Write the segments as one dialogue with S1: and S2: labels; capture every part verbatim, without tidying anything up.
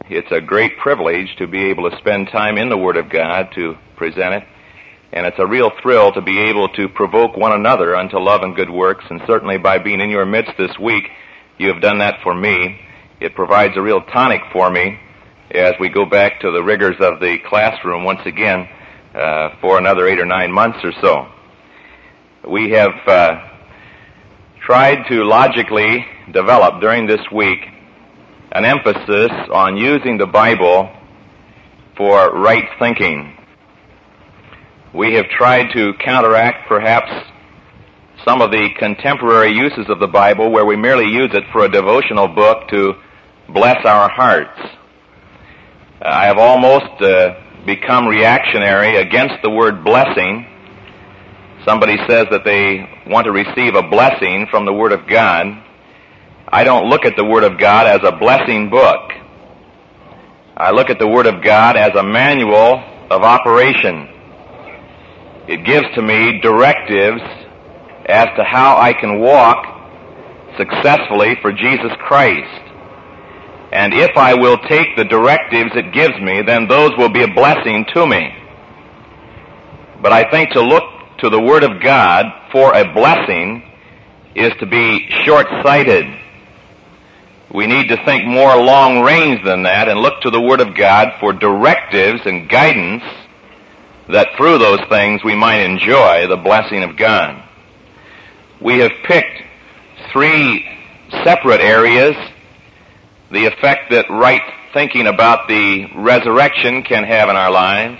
S1: It's a great privilege to be able to spend time in the Word of God to present it, and it's a real thrill to be able to provoke one another unto love and good works, and certainly by being in your midst this week, you have done that for me. It provides a real tonic for me as we go back to the rigors of the classroom once again uh, for another eight or nine months or so. We have uh, tried to logically develop during this week an emphasis on using the Bible for right thinking. We have tried to counteract perhaps some of the contemporary uses of the Bible where we merely use it for a devotional book to bless our hearts. I have almost uh, become reactionary against the word blessing. Somebody says that they want to receive a blessing from the Word of God. I don't look at the Word of God as a blessing book. I look at the Word of God as a manual of operation. It gives to me directives as to how I can walk successfully for Jesus Christ. And if I will take the directives it gives me, then those will be a blessing to me. But I think to look to the Word of God for a blessing is to be short-sighted. We need to think more long-range than that and look to the Word of God for directives and guidance that through those things we might enjoy the blessing of God. We have picked three separate areas: the effect that right thinking about the resurrection can have in our lives,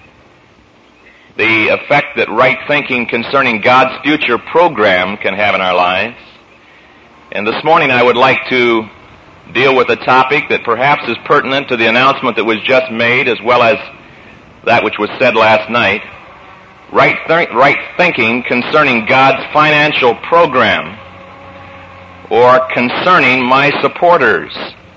S1: the effect that right thinking concerning God's future program can have in our lives. And this morning I would like to deal with a topic that perhaps is pertinent to the announcement that was just made as well as that which was said last night. Right, th- right thinking concerning God's financial program, or concerning my supporters.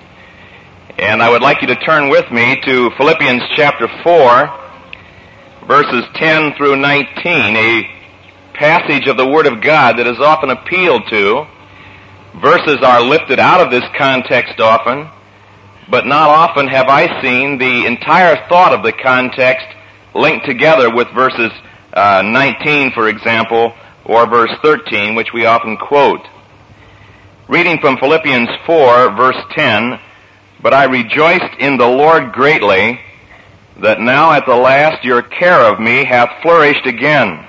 S1: And I would like you to turn with me to Philippians chapter four, verses ten through nineteen, a passage of the Word of God that is often appealed to. Verses are lifted out of this context often, but not often have I seen the entire thought of the context linked together with verses uh, nineteen, for example, or verse thirteen, which we often quote. Reading from Philippians four, verse ten, "But I rejoiced in the Lord greatly, that now at the last your care of me hath flourished again,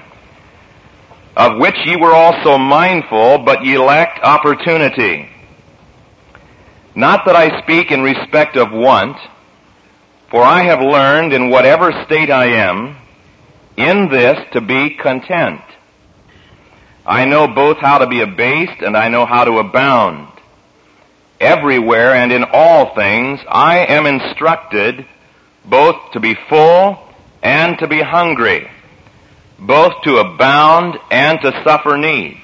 S1: of which ye were also mindful, but ye lacked opportunity. Not that I speak in respect of want, for I have learned in whatever state I am, in this to be content. I know both how to be abased, and I know how to abound. Everywhere and in all things I am instructed, both to be full and to be hungry, both to abound and to suffer need.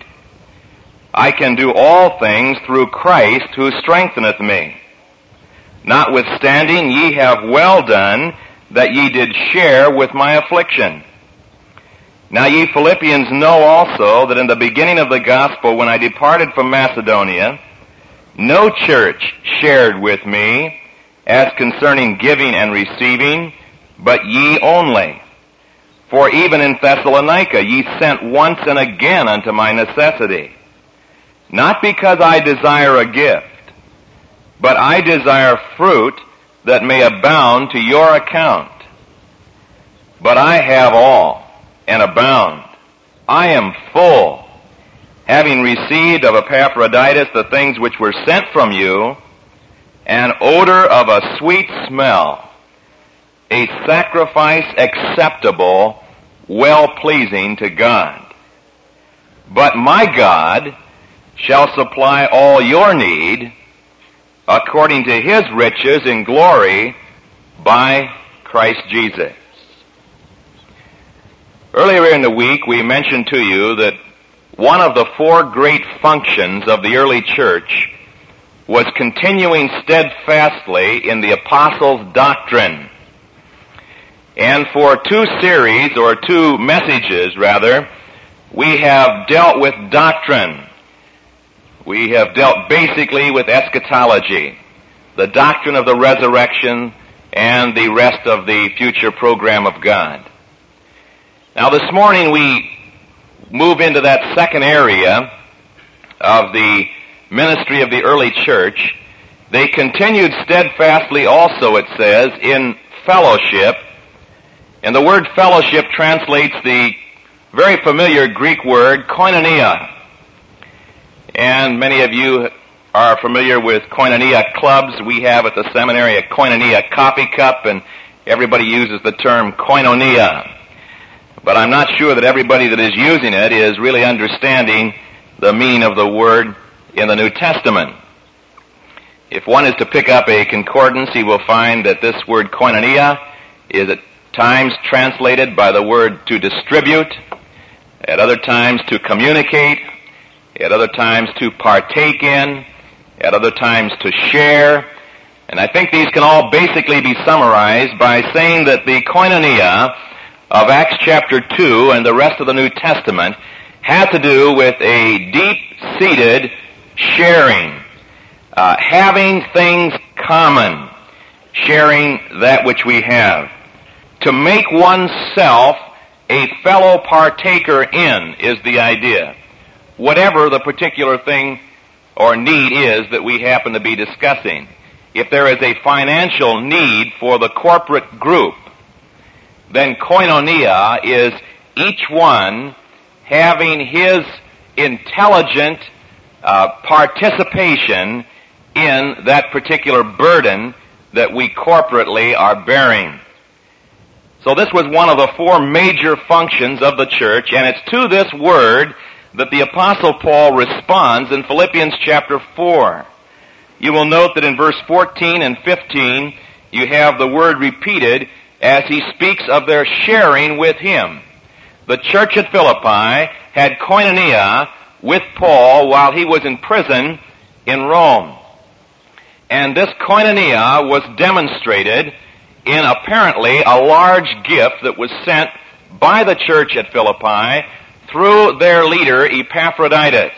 S1: I can do all things through Christ who strengtheneth me. Notwithstanding, ye have well done that ye did share with my affliction. Now ye Philippians know also that in the beginning of the gospel, when I departed from Macedonia, no church shared with me as concerning giving and receiving, but ye only. For even in Thessalonica ye sent once and again unto my necessity. Not because I desire a gift, but I desire fruit that may abound to your account. But I have all, and abound. I am full, having received of Epaphroditus the things which were sent from you, an odor of a sweet smell, a sacrifice acceptable, well-pleasing to God. But my God shall supply all your need according to his riches in glory by Christ Jesus." Earlier in the week we mentioned to you that one of the four great functions of the early church was continuing steadfastly in the apostles' doctrine. And for two series, or two messages rather, we have dealt with doctrine. We have dealt basically with eschatology. the doctrine of the resurrection, and the rest of the future program of God. Now this morning we move into that second area of the ministry of the early church. They continued steadfastly also, it says, in fellowship. And the word fellowship translates the very familiar Greek word koinonia. And many of you are familiar with koinonia clubs. We have at the seminary a koinonia coffee cup, and everybody uses the term koinonia. But I'm not sure that everybody that is using it is really understanding the meaning of the word in the New Testament. If one is to pick up a concordance, he will find that this word koinonia is at times translated by the word to distribute, at other times to communicate, at other times to partake in, at other times to share. And I think these can all basically be summarized by saying that the koinonia of Acts chapter two and the rest of the New Testament had to do with a deep-seated sharing, uh, having things common, sharing that which we have. To make oneself a fellow partaker in is the idea, whatever the particular thing or need is that we happen to be discussing. If there is a financial need for the corporate group, then koinonia is each one having his intelligent uh, participation in that particular burden that we corporately are bearing. So this was one of the four major functions of the church, and it's to this word that the Apostle Paul responds in Philippians chapter four. You will note that in verse fourteen and fifteen, you have the word repeated as he speaks of their sharing with him. The church at Philippi had koinonia with Paul while he was in prison in Rome. And this koinonia was demonstrated in apparently a large gift that was sent by the church at Philippi through their leader Epaphroditus.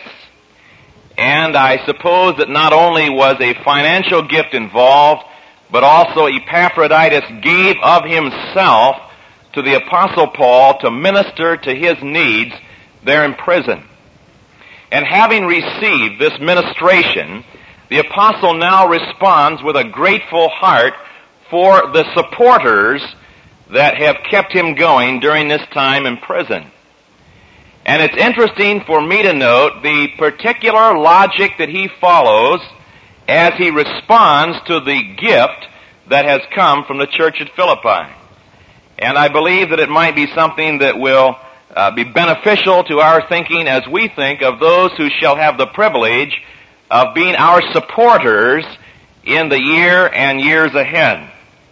S1: And I suppose that not only was a financial gift involved, but also Epaphroditus gave of himself to the Apostle Paul to minister to his needs there in prison. And having received this ministration, the Apostle now responds with a grateful heart for the supporters that have kept him going during this time in prison. And it's interesting for me to note the particular logic that he follows as he responds to the gift that has come from the church at Philippi. And I believe that it might be something that will uh, be beneficial to our thinking as we think of those who shall have the privilege of being our supporters in the year and years ahead.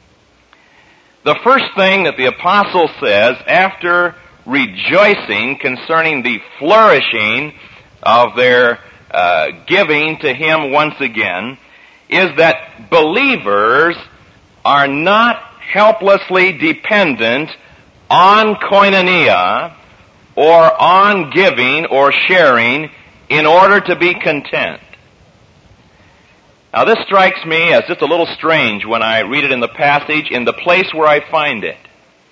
S1: The first thing that the apostle says after rejoicing concerning the flourishing of their uh, giving to him once again is that believers are not helplessly dependent on koinonia or on giving or sharing in order to be content. Now this strikes me as just a little strange when I read it in the passage in the place where I find it.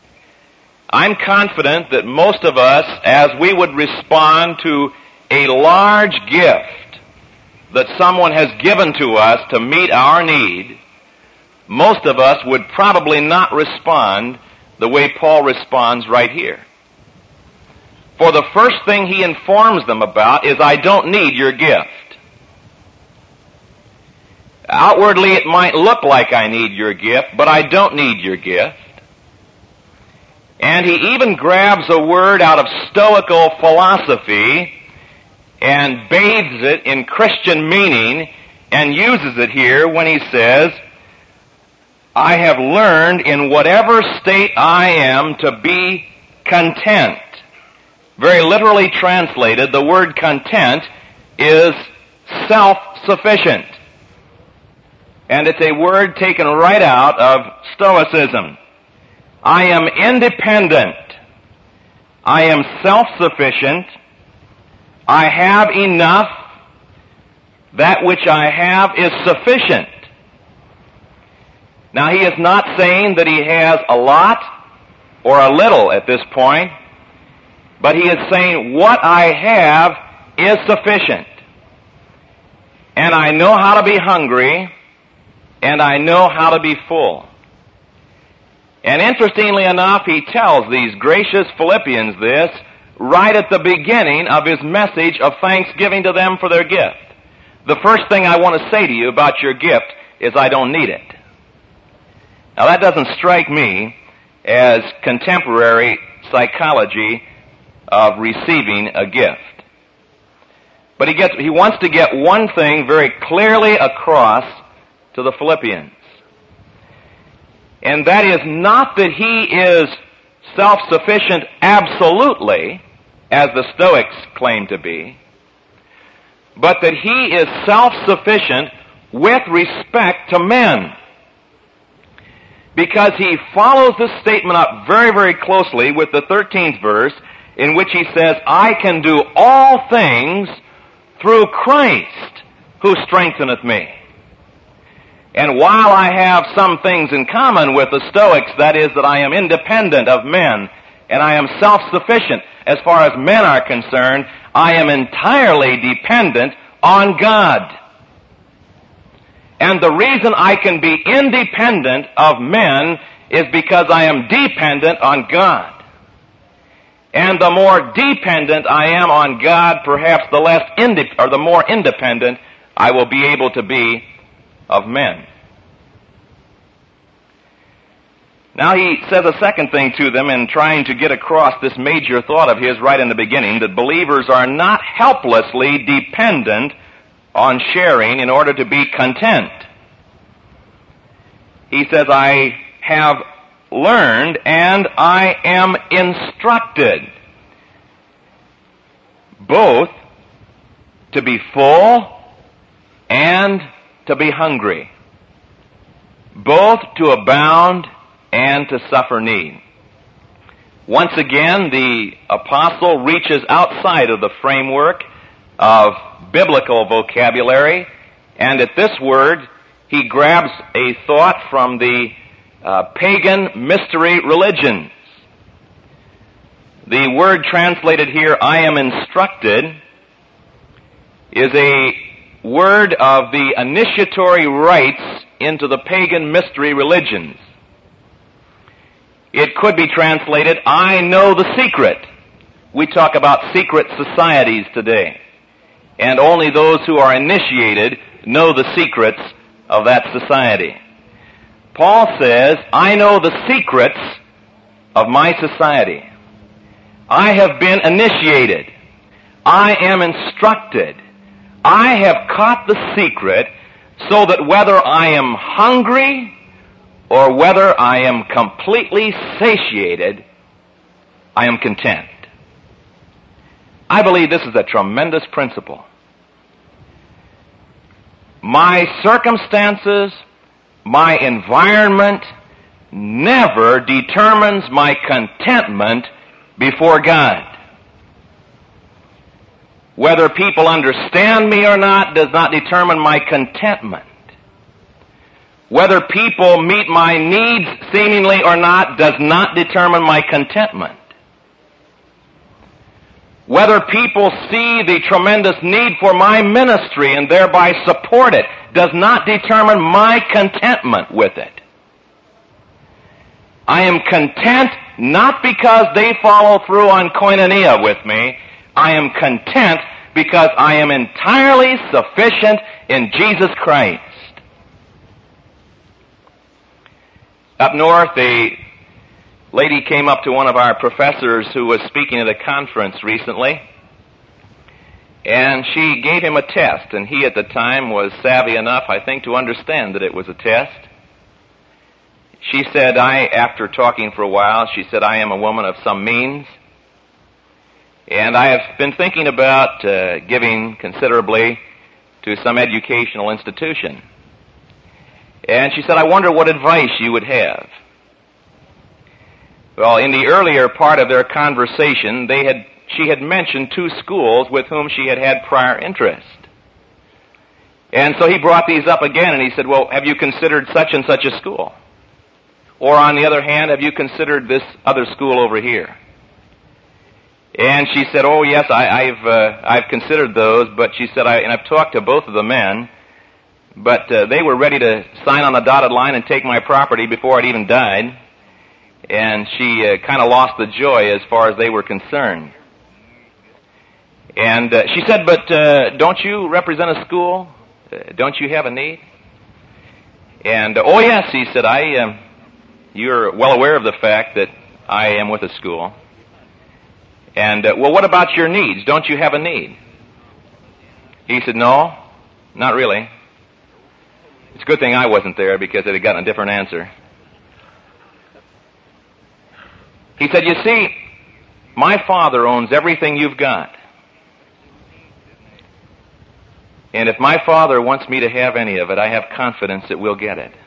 S1: I'm confident that most of us, as we would respond to a large gift that someone has given to us to meet our need, most of us would probably not respond the way Paul responds right here. For the first thing he informs them about is, I don't need your gift. Outwardly it might look like I need your gift, but I don't need your gift. And he even grabs a word out of Stoical philosophy and bathes it in Christian meaning and uses it here when he says, I have learned in whatever state I am to be content. Very literally translated, the word content is self-sufficient. And it's a word taken right out of Stoicism. I am independent. I am self-sufficient. I have enough. That which I have is sufficient. Now, he is not saying that he has a lot or a little at this point, but he is saying, what I have is sufficient. And I know how to be hungry, and I know how to be full. And interestingly enough, he tells these gracious Philippians this right at the beginning of his message of thanksgiving to them for their gift. The first thing I want to say to you about your gift is I don't need it. Now, that doesn't strike me as contemporary psychology of receiving a gift. But he gets, he wants to get one thing very clearly across to the Philippians. And that is not that he is self-sufficient absolutely, as the Stoics claim to be, but that he is self-sufficient with respect to men. Because he follows this statement up very, very closely with the thirteenth verse, in which he says, I can do all things through Christ who strengtheneth me. And while I have some things in common with the Stoics, that is that I am independent of men, and I am self-sufficient as far as men are concerned, I am entirely dependent on God. And the reason I can be independent of men is because I am dependent on God. And the more dependent I am on God, perhaps the less inde- or the more independent I will be able to be of men. Now he says a second thing to them in trying to get across this major thought of his right in the beginning, that believers are not helplessly dependent on sharing in order to be content. He says, I have learned and I am instructed both to be full and to be hungry, both to abound and to suffer need. Once again, the apostle reaches outside of the framework of biblical vocabulary, and at this word, he grabs a thought from the uh, pagan mystery religions. The word translated here, I am instructed, is a word of the initiatory rites into the pagan mystery religions. It could be translated, I know the secret. We talk about secret societies today. And only those who are initiated know the secrets of that society. Paul says, I know the secrets of my society. I have been initiated. I am instructed. I have caught the secret so that whether I am hungry or whether I am completely satiated, I am content. I believe this is a tremendous principle. My circumstances, my environment never determines my contentment before God. Whether people understand me or not does not determine my contentment. Whether people meet my needs seemingly or not does not determine my contentment. Whether people see the tremendous need for my ministry and thereby support it does not determine my contentment with it. I am content not because they follow through on koinonia with me. I am content because I am entirely sufficient in Jesus Christ. Up north, a lady came up to one of our professors who was speaking at a conference recently, and she gave him a test, and he at the time was savvy enough, I think, to understand that it was a test. She said, I, after talking for a while, she said, I am a woman of some means, and I have been thinking about uh, giving considerably to some educational institution. And she said, I wonder what advice you would have. Well, in the earlier part of their conversation, they had she had mentioned two schools with whom she had had prior interest. And so he brought these up again, and he said, well, have you considered such and such a school? Or on the other hand, have you considered this other school over here? And she said, oh yes, I, I've, uh, I've considered those, but she said, I, and I've talked to both of the men, but uh, they were ready to sign on the dotted line and take my property before I'd even died. And she uh, kind of lost the joy as far as they were concerned. And uh, she said, but uh, don't you represent a school? Uh, don't you have a need? And, uh, oh yes, he said, I, uh, you're well aware of the fact that I am with a school. And, uh, well, what about your needs? Don't you have a need? He said, no, not really. It's a good thing I wasn't there because it had gotten a different answer. He said, you see, my Father owns everything you've got. And if my Father wants me to have any of it, I have confidence that we'll get it.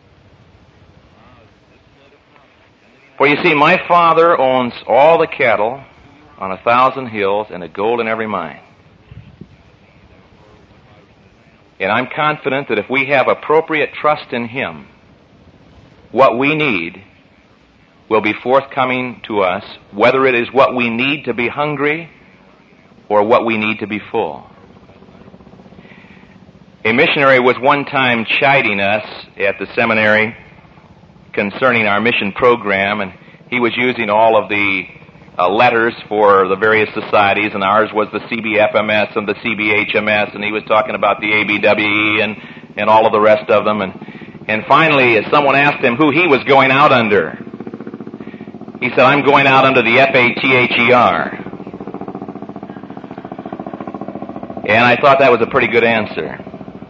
S1: For you see, my Father owns all the cattle on a thousand hills and the gold in every mine. And I'm confident that if we have appropriate trust in Him, what we need will be forthcoming to us, whether it is what we need to be hungry or what we need to be full. A missionary was one time chiding us at the seminary concerning our mission program, and he was using all of the uh, letters for the various societies, and ours was the C B F M S and the C B H M S, and he was talking about the A B W E and, and all of the rest of them. And, and finally, someone asked him who he was going out under. He said, I'm going out under the F A T H E R. And I thought that was a pretty good answer.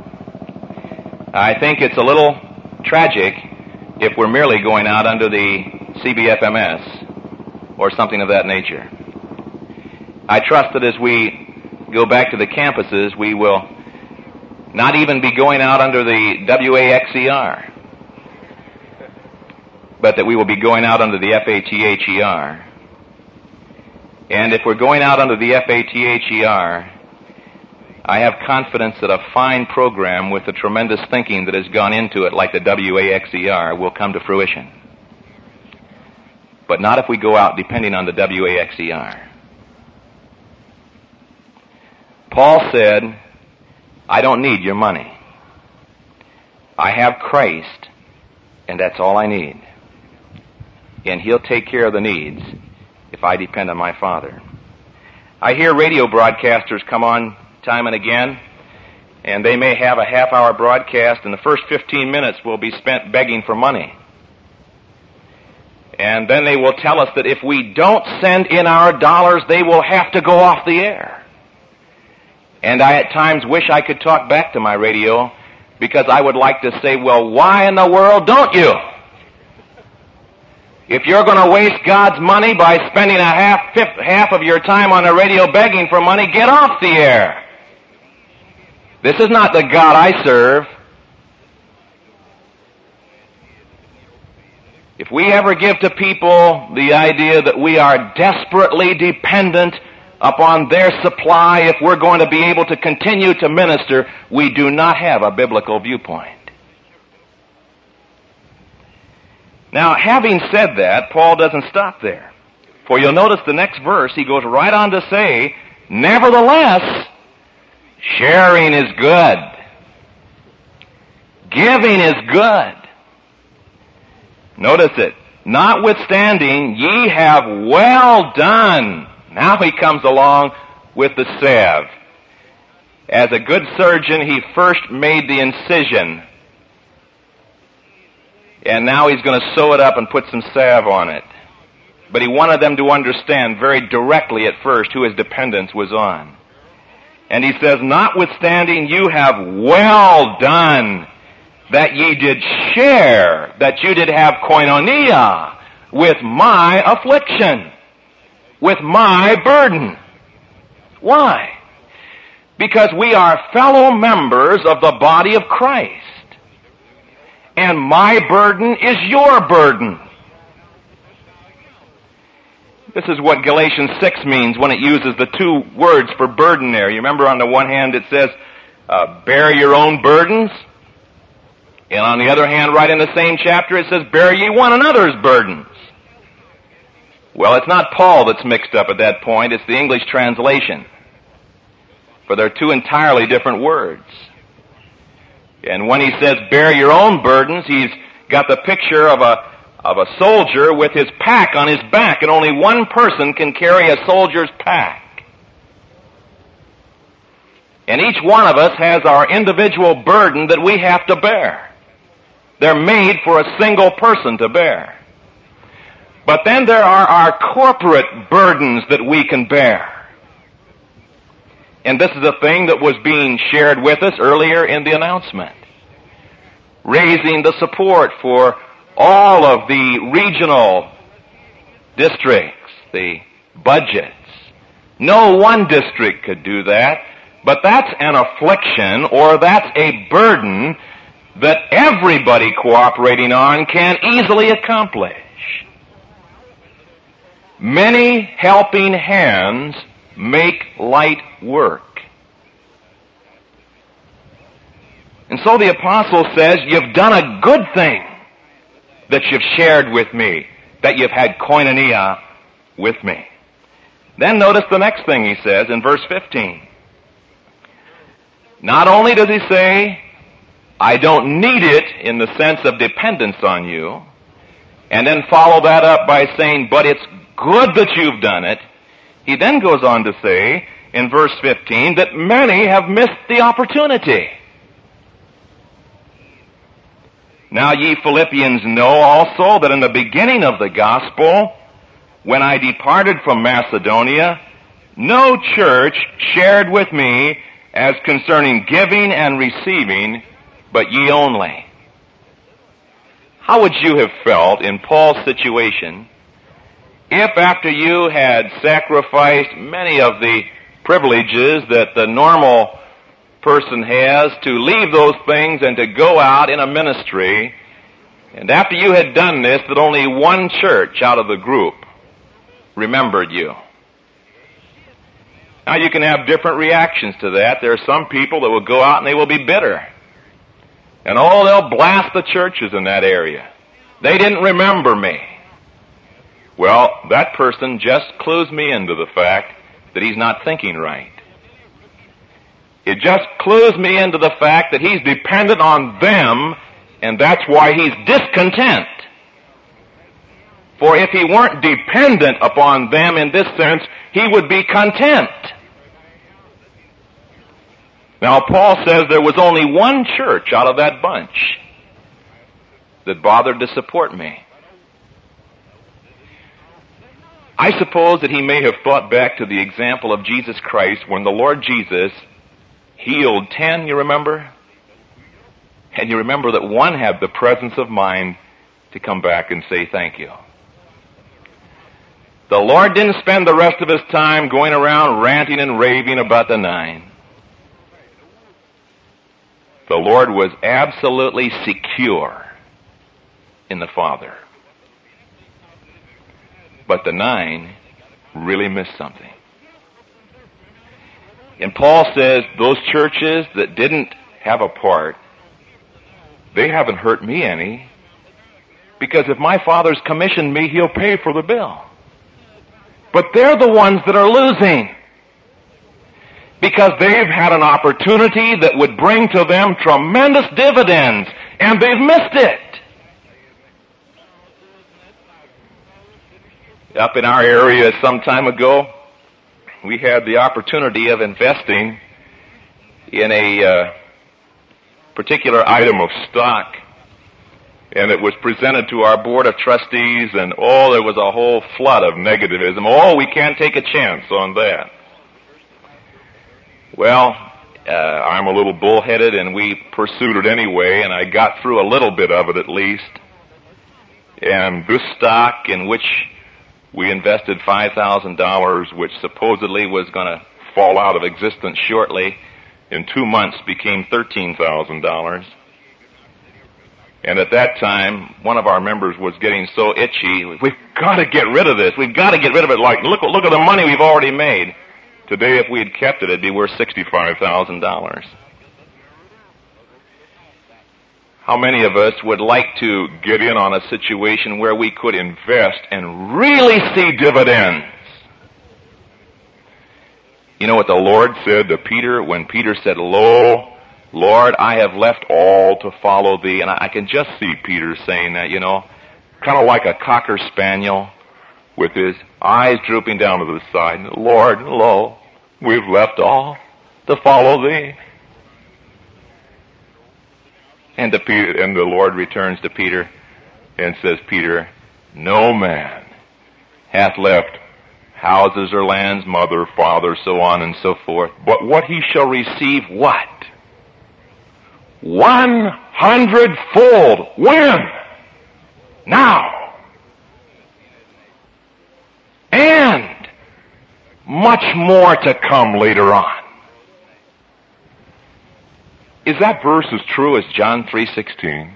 S1: I think it's a little tragic if we're merely going out under the C B F M S or something of that nature. I trust that as we go back to the campuses, we will not even be going out under the W A X E R, but that we will be going out under the F A T H E R. And if we're going out under the F A T H E R, I have confidence that a fine program with the tremendous thinking that has gone into it, like the W A X E R, will come to fruition. But not if we go out depending on the W A X E R. Paul said, I don't need your money. I have Christ, and that's all I need. And He'll take care of the needs if I depend on my Father. I hear radio broadcasters come on time and again, and they may have a half-hour broadcast, and the first fifteen minutes will be spent begging for money. And then they will tell us that if we don't send in our dollars, they will have to go off the air. And I at times wish I could talk back to my radio, because I would like to say, well, why in the world don't you? If you're going to waste God's money by spending a half, fifth, half of your time on the radio begging for money, get off the air. This is not the God I serve. If we ever give to people the idea that we are desperately dependent upon their supply if we're going to be able to continue to minister, we do not have a biblical viewpoint. Now, having said that, Paul doesn't stop there. For you'll notice the next verse, he goes right on to say, nevertheless, sharing is good. Giving is good. Notice it. Notwithstanding, ye have well done. Now he comes along with the salve. As a good surgeon, he first made the incision. And now he's going to sew it up and put some salve on it. But he wanted them to understand very directly at first who his dependence was on. And he says, notwithstanding, you have well done, that ye did share, that you did have koinonia with my affliction, with my burden. Why? Because we are fellow members of the body of Christ. And my burden is your burden. This is what Galatians six means when it uses the two words for burden there. You remember on the one hand it says, uh, bear your own burdens. And on the other hand, right in the same chapter, it says, bear ye one another's burdens. Well, it's not Paul that's mixed up at that point. It's the English translation. For they're two entirely different words. And when he says, bear your own burdens, he's got the picture of a, of a soldier with his pack on his back, and only one person can carry a soldier's pack. And each one of us has our individual burden that we have to bear. They're made for a single person to bear. But then there are our corporate burdens that we can bear. And this is a thing that was being shared with us earlier in the announcement. Raising the support for all of the regional districts, the budgets. No one district could do that, but that's an affliction, or that's a burden that everybody cooperating on can easily accomplish. Many helping hands make light work. And so the apostle says, you've done a good thing that you've shared with me, that you've had koinonia with me. Then notice the next thing he says in verse fifteen. Not only does he say, I don't need it in the sense of dependence on you, and then follow that up by saying, but it's good that you've done it. He then goes on to say in verse fifteen that many have missed the opportunity. Now ye Philippians know also that in the beginning of the gospel, when I departed from Macedonia, no church shared with me as concerning giving and receiving, but ye only. How would you have felt in Paul's situation if after you had sacrificed many of the privileges that the normal person has to leave those things and to go out in a ministry, and after you had done this, that only one church out of the group remembered you? Now you can have different reactions to that. There are some people that will go out and they will be bitter. And oh, they'll blast the churches in that area. They didn't remember me. Well, that person just clues me into the fact that he's not thinking right. It just clues me into the fact that he's dependent on them, and that's why he's discontent. For if he weren't dependent upon them in this sense, he would be content. Now, Paul says there was only one church out of that bunch that bothered to support me. I suppose that he may have thought back to the example of Jesus Christ when the Lord Jesus healed ten, you remember? And you remember that one had the presence of mind to come back and say thank you. The Lord didn't spend the rest of his time going around ranting and raving about the nine. The Lord was absolutely secure in the Father. But the nine really missed something. And Paul says those churches that didn't have a part, they haven't hurt me any, because if my Father's commissioned me, he'll pay for the bill. But they're the ones that are losing, because they've had an opportunity that would bring to them tremendous dividends, and they've missed it. Up in our area some time ago, we had the opportunity of investing in a uh, particular item of stock, and it was presented to our board of trustees, and oh, there was a whole flood of negativism. Oh, we can't take a chance on that. Well, uh, I'm a little bullheaded, and we pursued it anyway, and I got through a little bit of it at least. And this stock, in which we invested five thousand dollars, which supposedly was going to fall out of existence shortly, in two months became thirteen thousand dollars. And at that time, one of our members was getting so itchy, we've got to get rid of this. We've got to get rid of it. Like, look, look at the money we've already made. Today, if we had kept it, it'd be worth sixty-five thousand dollars. How many of us would like to get in on a situation where we could invest and really see dividends? You know what the Lord said to Peter when Peter said, "Lo, Lord, I have left all to follow thee." And I, I can just see Peter saying that, you know, kind of like a cocker spaniel with his eyes drooping down to the side. "Lord, lo, we've left all to follow thee." And, to Peter, and the Lord returns to Peter and says, "Peter, no man hath left houses or lands, mother, father, so on and so forth, but what he shall receive, what? One hundredfold. When? Now. And much more to come later on." Is that verse as true as John three sixteen?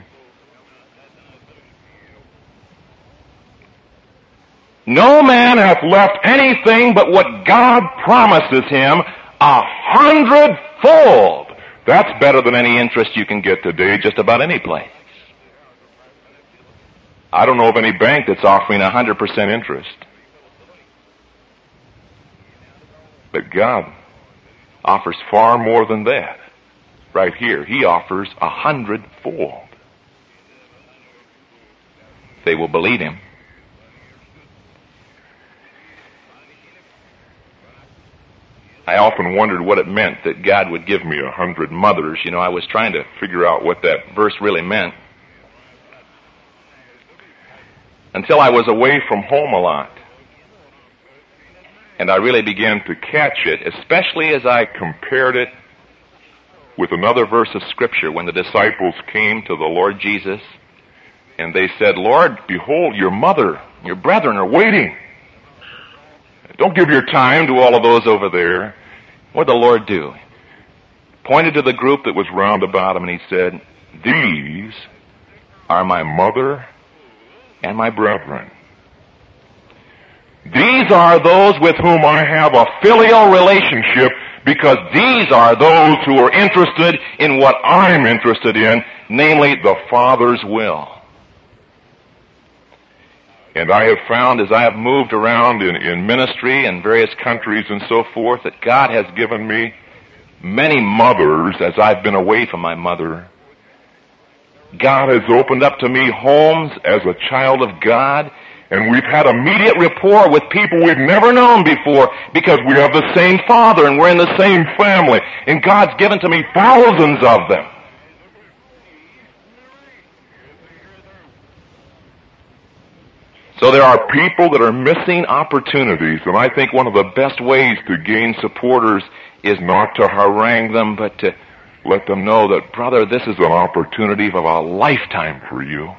S1: No man hath left anything but what God promises him a hundredfold. That's better than any interest you can get today, just about any place. I don't know of any bank that's offering a hundred percent interest. But God offers far more than that. Right here, he offers a hundredfold. They will believe him. I often wondered what it meant that God would give me a hundred mothers. You know, I was trying to figure out what that verse really meant until I was away from home a lot. And I really began to catch it, especially as I compared it with another verse of Scripture when the disciples came to the Lord Jesus and they said, "Lord, behold, your mother, your brethren are waiting. Don't give your time to all of those over there." What did the Lord do? Pointed to the group that was round about him and he said, "These are my mother and my brethren. These are those with whom I have a filial relationship, because these are those who are interested in what I'm interested in, namely the Father's will." And I have found as I have moved around in, in ministry in various countries and so forth that God has given me many mothers as I've been away from my mother. God has opened up to me homes as a child of God, and we've had immediate rapport with people we've never known before because we have the same Father and we're in the same family. And God's given to me thousands of them. So there are people that are missing opportunities, and I think one of the best ways to gain supporters is not to harangue them, but to let them know that, brother, this is an opportunity of a lifetime for you.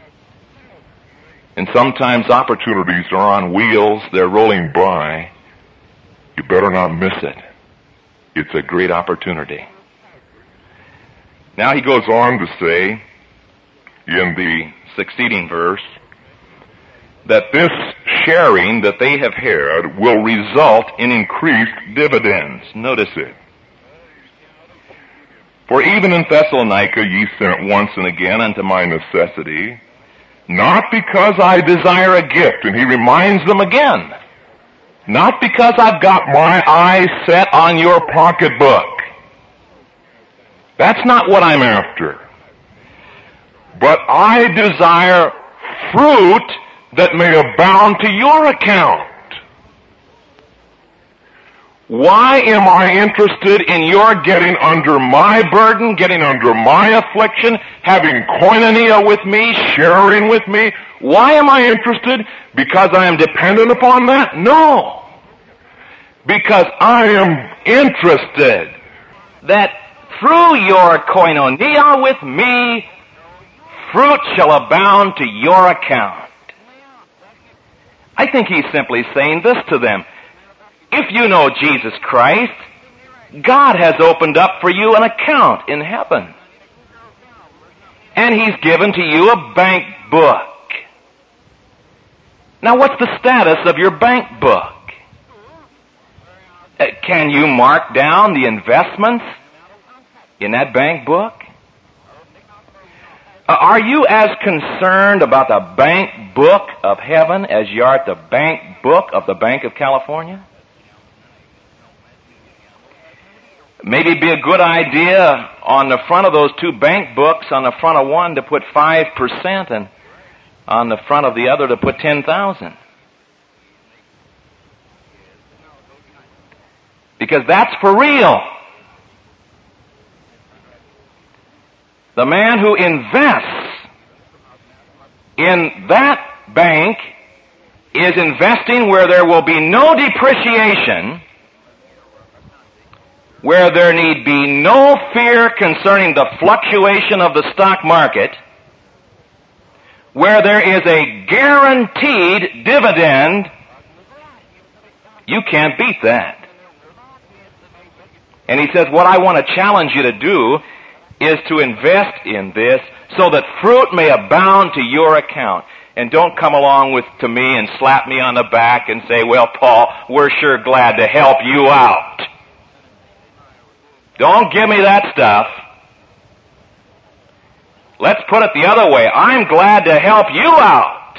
S1: And sometimes opportunities are on wheels, they're rolling by. You better not miss it. It's a great opportunity. Now he goes on to say in the succeeding verse that this sharing that they have had will result in increased dividends. Notice it. "For even in Thessalonica ye sent once and again unto my necessity, not because I desire a gift," and he reminds them again, "not because I've got my eyes set on your pocketbook. That's not what I'm after. But I desire fruit that may abound to your account." Why am I interested in your getting under my burden, getting under my affliction, having koinonia with me, sharing with me? Why am I interested? Because I am dependent upon that? No. Because I am interested that through your koinonia with me, fruit shall abound to your account. I think he's simply saying this to them. If you know Jesus Christ, God has opened up for you an account in heaven. And he's given to you a bank book. Now, what's the status of your bank book? Uh, can you mark down the investments in that bank book? Uh, are you as concerned about the bank book of heaven as you are at the bank book of the Bank of California? Maybe it'd be a good idea on the front of those two bank books, on the front of one to put five percent and on the front of the other to put ten thousand. Because that's for real. The man who invests in that bank is investing where there will be no depreciation, where there need be no fear concerning the fluctuation of the stock market, where there is a guaranteed dividend. You can't beat that. And he says, what I want to challenge you to do is to invest in this so that fruit may abound to your account. And don't come along with to me and slap me on the back and say, well, Paul, we're sure glad to help you out. Don't give me that stuff. Let's put it the other way. I'm glad to help you out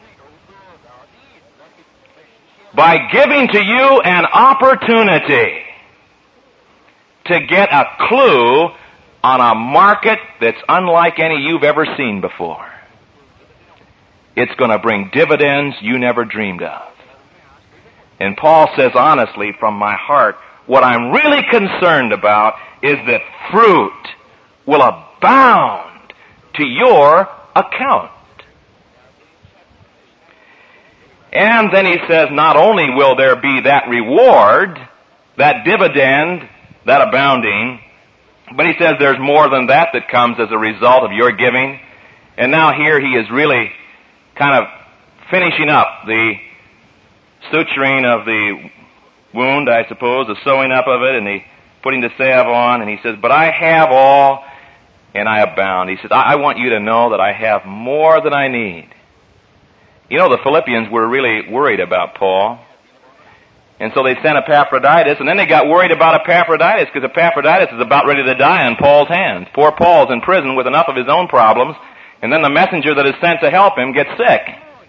S1: by giving to you an opportunity to get a clue on a market that's unlike any you've ever seen before. It's going to bring dividends you never dreamed of. And Paul says honestly from my heart, what I'm really concerned about is that fruit will abound to your account. And then he says, not only will there be that reward, that dividend, that abounding, but he says there's more than that that comes as a result of your giving. And now here he is really kind of finishing up the suturing of the wound, I suppose, the sewing up of it, and the putting the salve on, and he says, but I have all, and I abound. He says, I, I want you to know that I have more than I need. You know, the Philippians were really worried about Paul. And so they sent Epaphroditus, and then they got worried about Epaphroditus, because Epaphroditus is about ready to die in Paul's hands. Poor Paul's in prison with enough of his own problems, and then the messenger that is sent to help him gets sick.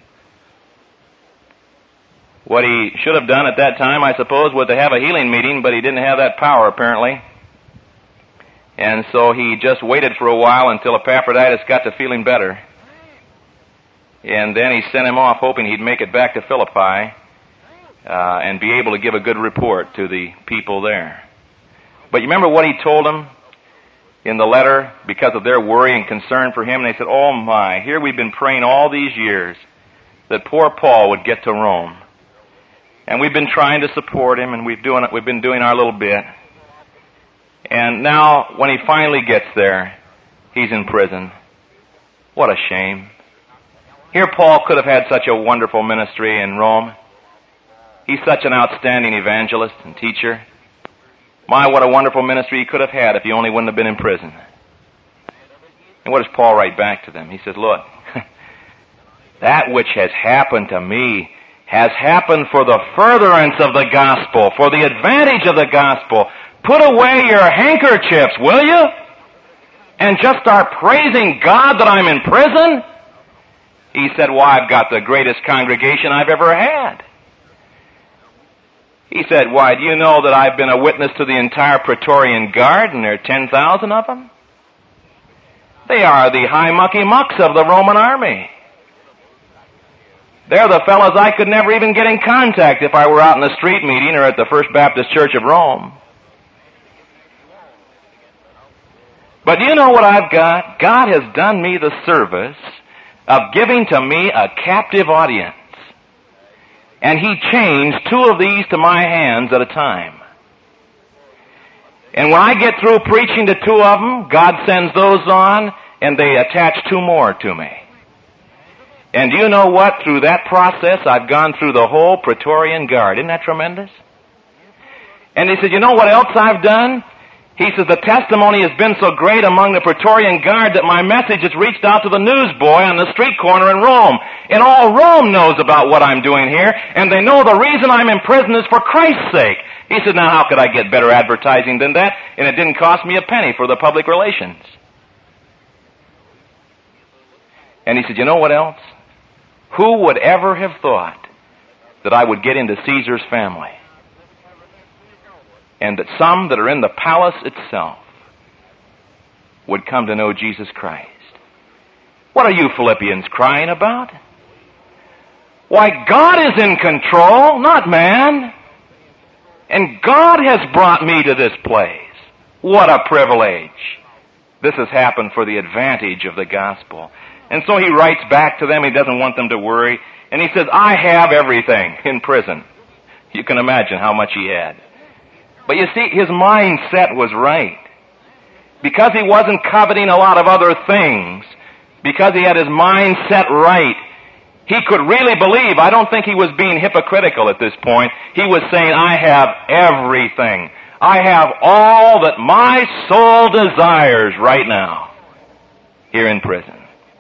S1: What he should have done at that time, I suppose, was to have a healing meeting, but he didn't have that power, apparently. And so he just waited for a while until Epaphroditus got to feeling better. And then he sent him off, hoping he'd make it back to Philippi, Uh, and be able to give a good report to the people there. But you remember what he told them in the letter because of their worry and concern for him? And they said, oh my, here we've been praying all these years that poor Paul would get to Rome. And we've been trying to support him, and we've, doing, we've been doing our little bit. And now, when he finally gets there, he's in prison. What a shame. Here Paul could have had such a wonderful ministry in Rome. He's such an outstanding evangelist and teacher. My, what a wonderful ministry he could have had if he only wouldn't have been in prison. And what does Paul write back to them? He says, look, that which has happened to me has happened for the furtherance of the gospel, for the advantage of the gospel. Put away your handkerchiefs, will you? And just start praising God that I'm in prison? He said, well, I've got the greatest congregation I've ever had. He said, why, do you know that I've been a witness to the entire Praetorian Guard, and there are ten thousand of them? They are the high mucky mucks of the Roman army. They're the fellows I could never even get in contact if I were out in the street meeting or at the First Baptist Church of Rome. But do you know what I've got? God has done me the service of giving to me a captive audience. And he changed two of these to my hands at a time. And when I get through preaching to two of them, God sends those on, and they attach two more to me. And do you know what? Through that process, I've gone through the whole Praetorian Guard. Isn't that tremendous? And he said, you know what else I've done? He says, the testimony has been so great among the Praetorian Guard that my message has reached out to the newsboy on the street corner in Rome. And all Rome knows about what I'm doing here, and they know the reason I'm in prison is for Christ's sake. He said, now how could I get better advertising than that? And it didn't cost me a penny for the public relations. And he said, you know what else? Who would ever have thought that I would get into Caesar's family? And that some that are in the palace itself would come to know Jesus Christ. What are you Philippians crying about? Why, God is in control, not man. And God has brought me to this place. What a privilege. This has happened for the advantage of the gospel. And so he writes back to them. He doesn't want them to worry. And he says, I have everything in prison. You can imagine how much he had. But you see, his mindset was right. Because he wasn't coveting a lot of other things, because he had his mind set right, he could really believe. I don't think he was being hypocritical at this point. He was saying, I have everything. I have all that my soul desires right now here in prison.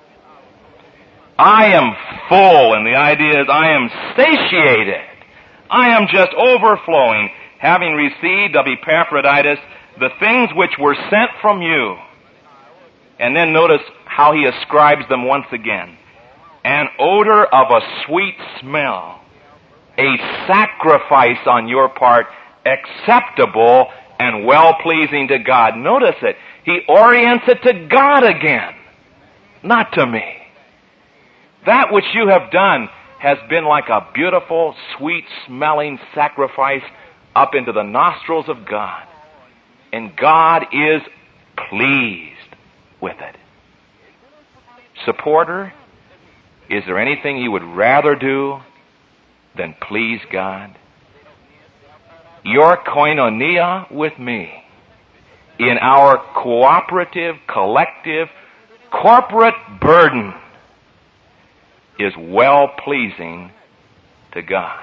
S1: I am full, and the idea is I am satiated. I am just overflowing, having received of Epaphroditus the things which were sent from you. And then notice how he ascribes them once again. An odor of a sweet smell, a sacrifice on your part, acceptable and well-pleasing to God. Notice it. He orients it to God again, not to me. That which you have done has been like a beautiful, sweet-smelling sacrifice up into the nostrils of God. And God is pleased with it. Supporter, is there anything you would rather do than please God? Your koinonia with me in our cooperative, collective, corporate burden is well-pleasing to God.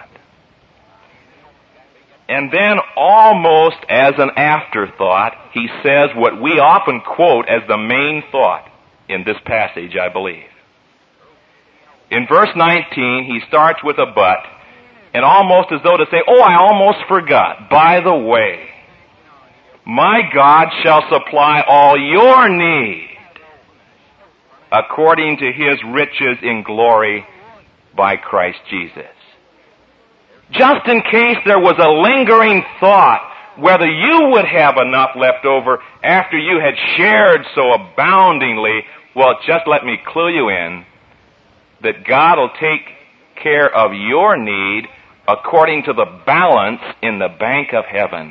S1: And then, almost as an afterthought, he says what we often quote as the main thought in this passage, I believe. In verse nineteen, he starts with a but, and almost as though to say, oh, I almost forgot. By the way, my God shall supply all your need according to his riches in glory by Christ Jesus. Just in case there was a lingering thought whether you would have enough left over after you had shared so aboundingly, well, just let me clue you in that God will take care of your need according to the balance in the bank of heaven.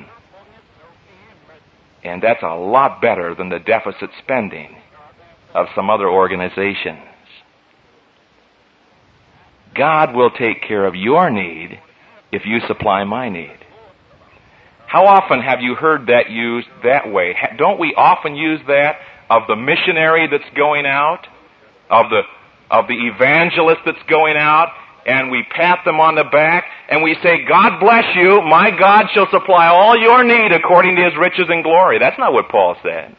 S1: And that's a lot better than the deficit spending of some other organizations. God will take care of your need if you supply my need. How often have you heard that used that way? Don't we often use that of the missionary that's going out, of the of the evangelist that's going out, and we pat them on the back and we say, God bless you, my God shall supply all your need according to his riches and glory. That's not what Paul said.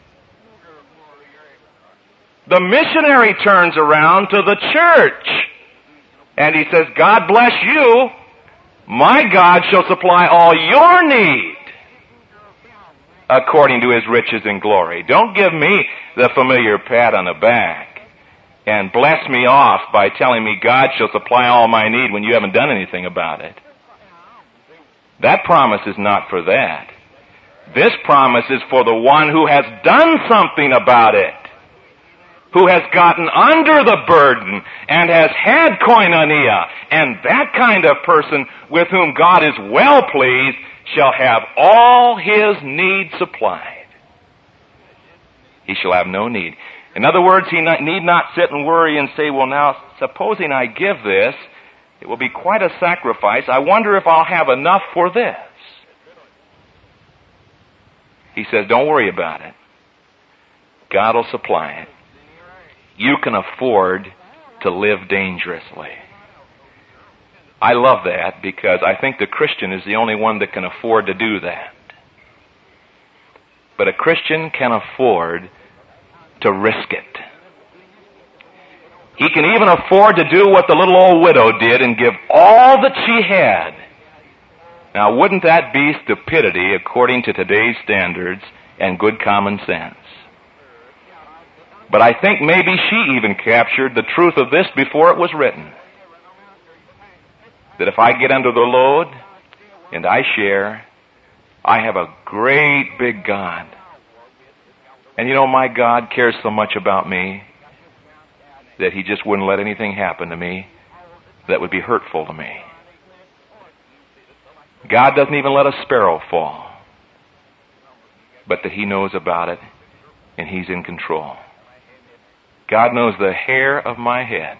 S1: The missionary turns around to the church and he says, God bless you, my God shall supply all your need according to his riches and glory. Don't give me the familiar pat on the back and bless me off by telling me God shall supply all my need when you haven't done anything about it. That promise is not for that. This promise is for the one who has done something about it, who has gotten under the burden and has had koinonia, and that kind of person with whom God is well pleased shall have all his needs supplied. He shall have no need. In other words, he not, need not sit and worry and say, well, now, supposing I give this, it will be quite a sacrifice. I wonder if I'll have enough for this. He says, don't worry about it. God will supply it. You can afford to live dangerously. I love that because I think the Christian is the only one that can afford to do that. But a Christian can afford to risk it. He can even afford to do what the little old widow did and give all that she had. Now, wouldn't that be stupidity according to today's standards and good common sense? But I think maybe she even captured the truth of this before it was written. That if I get under the load and I share, I have a great big God. And you know, my God cares so much about me that he just wouldn't let anything happen to me that would be hurtful to me. God doesn't even let a sparrow fall, but that he knows about it and he's in control. God knows the hair of my head.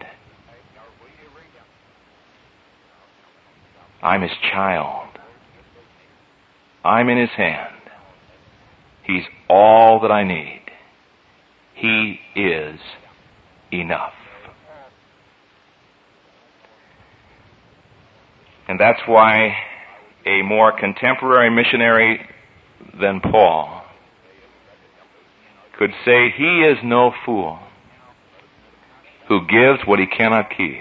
S1: I'm his child. I'm in his hand. He's all that I need. He is enough. And that's why a more contemporary missionary than Paul could say, he is no fool who gives what he cannot keep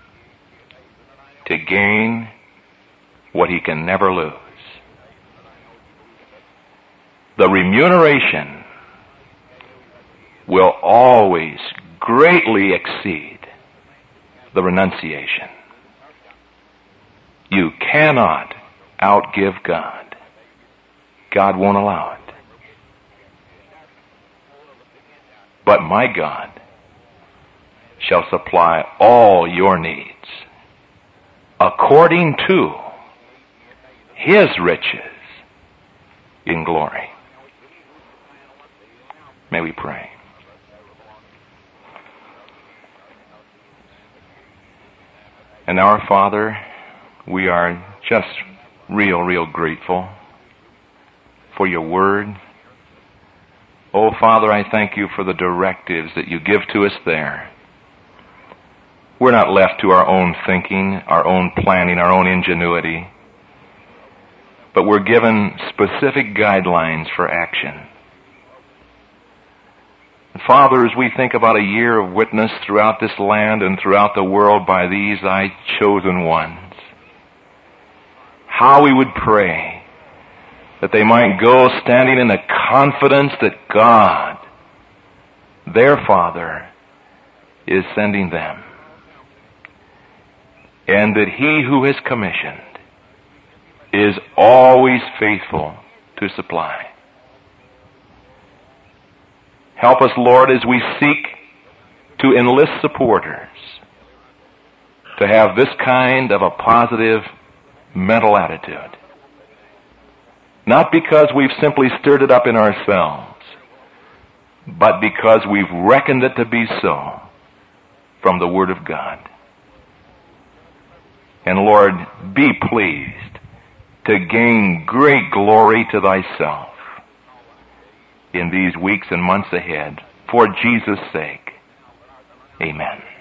S1: to gain what he can never lose. The remuneration will always greatly exceed the renunciation. You cannot outgive God. God won't allow it. But my God shall supply all your needs according to his riches in glory. May we pray. And our Father, we are just real, real grateful for your word. Oh, Father, I thank you for the directives that you give to us there. We're not left to our own thinking, our own planning, our own ingenuity, but we're given specific guidelines for action. Father, as we think about a year of witness throughout this land and throughout the world by these thy chosen ones, how we would pray that they might go standing in the confidence that God, their Father, is sending them, and that he who is commissioned is always faithful to supply. Help us, Lord, as we seek to enlist supporters, to have this kind of a positive mental attitude. Not because we've simply stirred it up in ourselves, but because we've reckoned it to be so from the Word of God. And Lord, be pleased to gain great glory to thyself in these weeks and months ahead. For Jesus' sake, amen.